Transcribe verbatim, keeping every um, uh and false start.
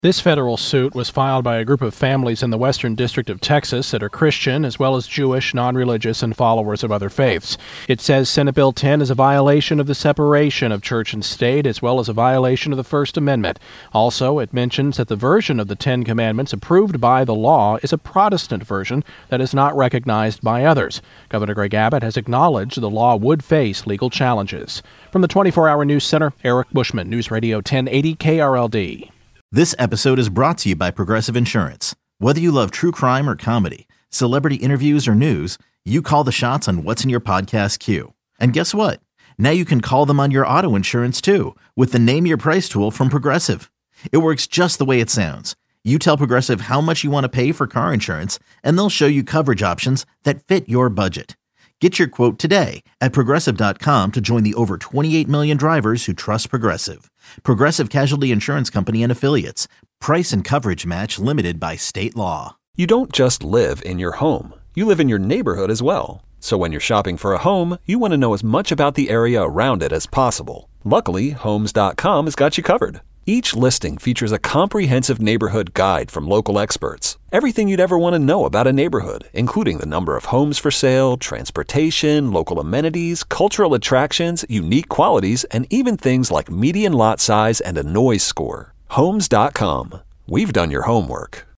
This federal suit was filed by a group of families in the Western District of Texas that are Christian as well as Jewish, non-religious, and followers of other faiths. It says Senate Bill ten is a violation of the separation of church and state as well as a violation of the First Amendment. Also, it mentions that the version of the Ten Commandments approved by the law is a Protestant version that is not recognized by others. Governor Greg Abbott has acknowledged the law would face legal challenges. From the twenty-four hour News Center, Eric Bushman, News Radio ten eighty K R L D. This episode is brought to you by Progressive Insurance. Whether you love true crime or comedy, celebrity interviews or news, you call the shots on what's in your podcast queue. And guess what? Now you can call them on your auto insurance too with the Name Your Price tool from Progressive. It works just the way it sounds. You tell Progressive how much you want to pay for car insurance, and they'll show you coverage options that fit your budget. Get your quote today at Progressive dot com to join the over twenty-eight million drivers who trust Progressive. Progressive Casualty Insurance Company and Affiliates. Price and coverage match limited by state law. You don't just live in your home. You live in your neighborhood as well. So when you're shopping for a home, you want to know as much about the area around it as possible. Luckily, Homes dot com has got you covered. Each listing features a comprehensive neighborhood guide from local experts. Everything you'd ever want to know about a neighborhood, including the number of homes for sale, transportation, local amenities, cultural attractions, unique qualities, and even things like median lot size and a noise score. Homes dot com. We've done your homework.